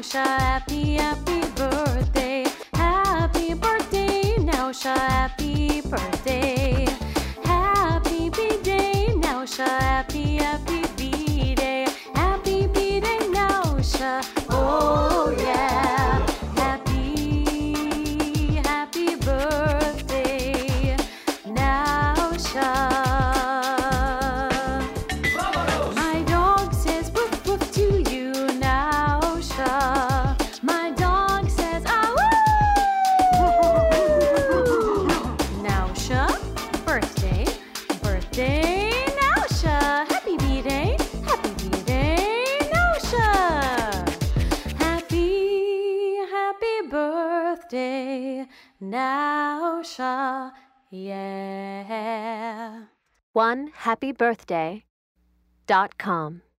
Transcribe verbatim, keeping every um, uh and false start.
Nausha. Happy, happy birthday. Happy birthday, Nausha. Happy birthday. Happy B-Day, Nausha. Happy, happy B-Day. Happy B-Day, Nausha. Oh yeah. Happy, happy birthday, Nausha. My dog says woof woof to you, Nausha. My dog says ah woo. Nausha, birthday, birthday, Nausha. Happy B-Day, happy B-Day, Nausha. Happy, happy birthday, Nausha. Yeah. one happy birthday dot com